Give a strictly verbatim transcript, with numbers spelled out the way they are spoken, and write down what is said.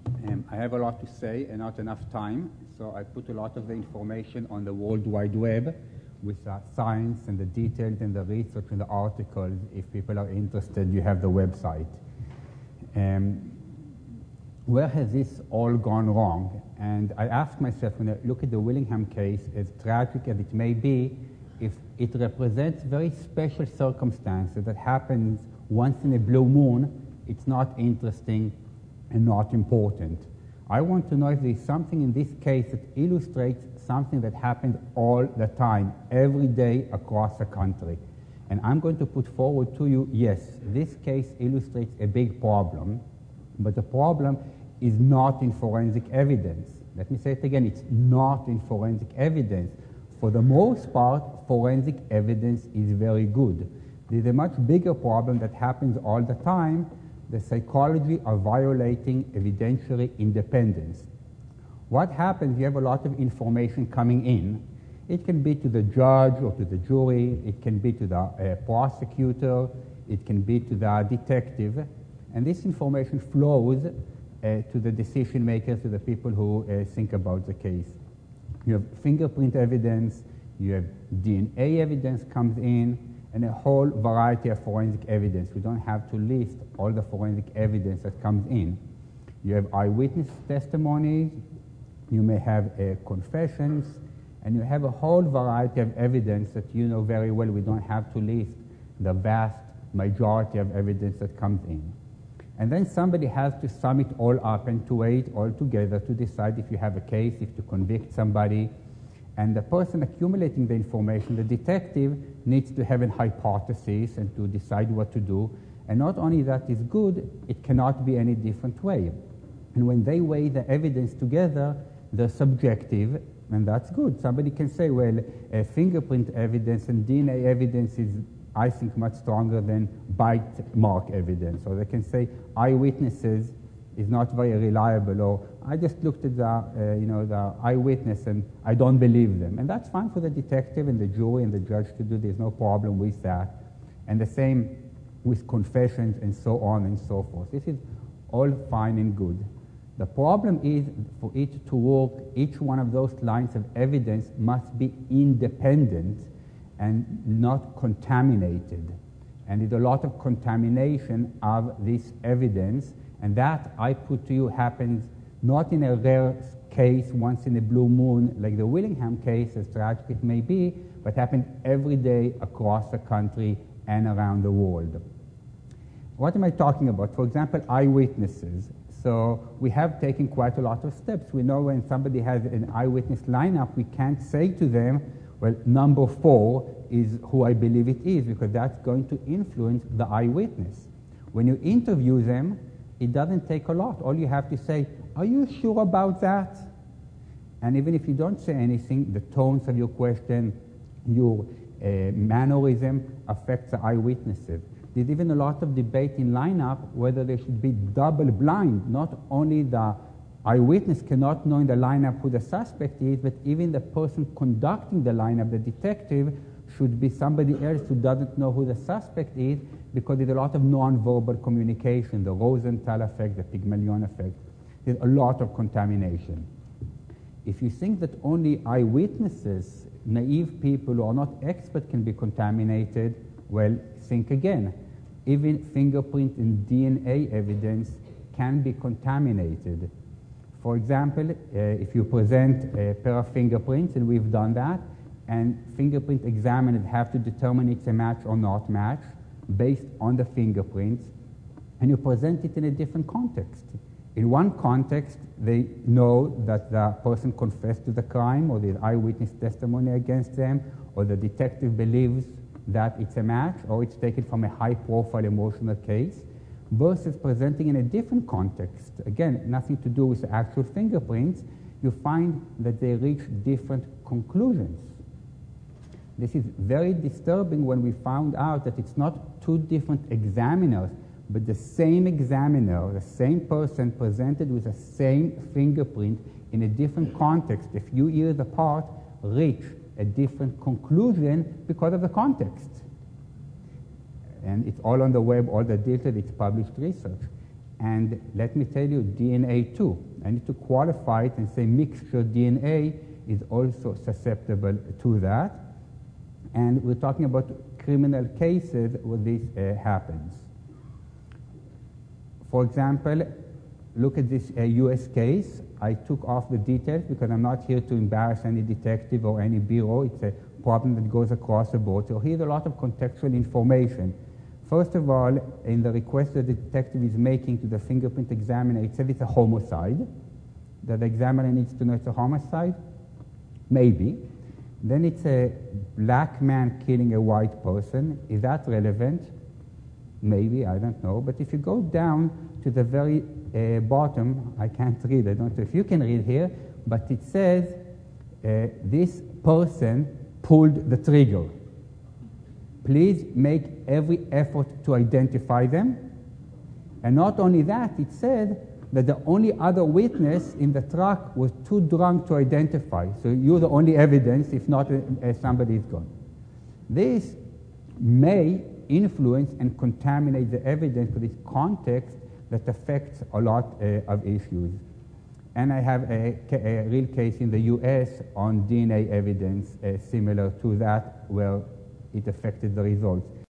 Um, I have a lot to say and not enough time, so I put a lot of the information on the World Wide Web with the science and the details and the research and the articles. If people are interested, you have the website. Um, where has this all gone wrong? And I ask myself, when I look at the Willingham case, as tragic as it may be, if it represents very special circumstances that happens once in a blue moon, it's not interesting and not important. I want to know if there's something in this case that illustrates something that happens all the time, every day across the country. And I'm going to put forward to you, yes, this case illustrates a big problem, but the problem is not in forensic evidence. Let me say it again, it's not in forensic evidence. For the most part, forensic evidence is very good. There's a much bigger problem that happens all the time. The psychology are violating evidentiary independence. What happens, you have a lot of information coming in. It can be to the judge or to the jury, it can be to the uh, prosecutor, it can be to the detective, and this information flows uh, to the decision makers, to the people who uh, think about the case. You have fingerprint evidence, you have D N A evidence comes in, and a whole variety of forensic evidence. We don't have to list all the forensic evidence that comes in. You have eyewitness testimonies, you may have uh, confessions, and you have a whole variety of evidence that you know very well. We don't have to list the vast majority of evidence that comes in. And then somebody has to sum it all up and to weigh it all together to decide if you have a case, if to convict somebody. And the person accumulating the information, the detective, needs to have a hypothesis and to decide what to do. And not only that is good, it cannot be any different way. And when they weigh the evidence together, they're subjective, and that's good. Somebody can say, well, uh, fingerprint evidence and D N A evidence is, I think, much stronger than bite mark evidence. Or they can say eyewitnesses is not very reliable, or I just looked at the, uh, you know, the eyewitness and I don't believe them. And that's fine for the detective and the jury and the judge to do. There's no problem with that. And the same with confessions and so on and so forth. This is all fine and good. The problem is, for it to work, each one of those lines of evidence must be independent and not contaminated. And there's a lot of contamination of this evidence, and that, I put to you, happens not in a rare case once in a blue moon like the Willingham case, as tragic it may be, but happens every day across the country and around the world. What am I talking about? For example, eyewitnesses. So we have taken quite a lot of steps. We know when somebody has an eyewitness lineup, we can't say to them, well, number four is who I believe it is, because that's going to influence the eyewitness. When you interview them, it doesn't take a lot. All you have to say, are you sure about that? And even if you don't say anything, the tones of your question, your uh, mannerism affects the eyewitnesses. There's even a lot of debate in lineup whether they should be double blind. Not only the eyewitness cannot know in the lineup who the suspect is, but even the person conducting the lineup, the detective, should be somebody else who doesn't know who the suspect is, because there's a lot of non-verbal communication, the Rosenthal effect, the Pygmalion effect. There's a lot of contamination. If you think that only eyewitnesses, naive people who are not experts can be contaminated, well, think again. Even fingerprint and D N A evidence can be contaminated. For example, uh, if you present a pair of fingerprints, and we've done that, and fingerprint examiners have to determine it's a match or not match based on the fingerprints, and you present it in a different context. In one context, they know that the person confessed to the crime, or there's eyewitness testimony against them, or the detective believes that it's a match, or it's taken from a high-profile emotional case, versus presenting in a different context. Again, nothing to do with the actual fingerprints. You find that they reach different conclusions. This is very disturbing when we found out that it's not two different examiners, but the same examiner, the same person presented with the same fingerprint in a different context, a few years apart, reach a different conclusion because of the context. And it's all on the web, all the data, it's published research. And let me tell you, D N A too. I need to qualify it and say mixture D N A is also susceptible to that. And we're talking about criminal cases where this uh, happens. For example, look at this uh, U S case. I took off the details because I'm not here to embarrass any detective or any bureau. It's a problem that goes across the board. So here's a lot of contextual information. First of all, in the request that the detective is making to the fingerprint examiner, it says it's a homicide. That the examiner needs to know it's a homicide? Maybe. Then it's a black man killing a white person. Is that relevant? Maybe, I don't know. But if you go down to the very uh, bottom, I can't read, I don't know if you can read here, but it says uh, this person pulled the trigger. Please make every effort to identify them. And not only that, it said that the only other witness in the truck was too drunk to identify. So you're the only evidence, if not uh, somebody is gone. This may influence and contaminate the evidence for this context that affects a lot uh, of issues. And I have a, a real case in the U S on D N A evidence uh, similar to that, where it affected the results.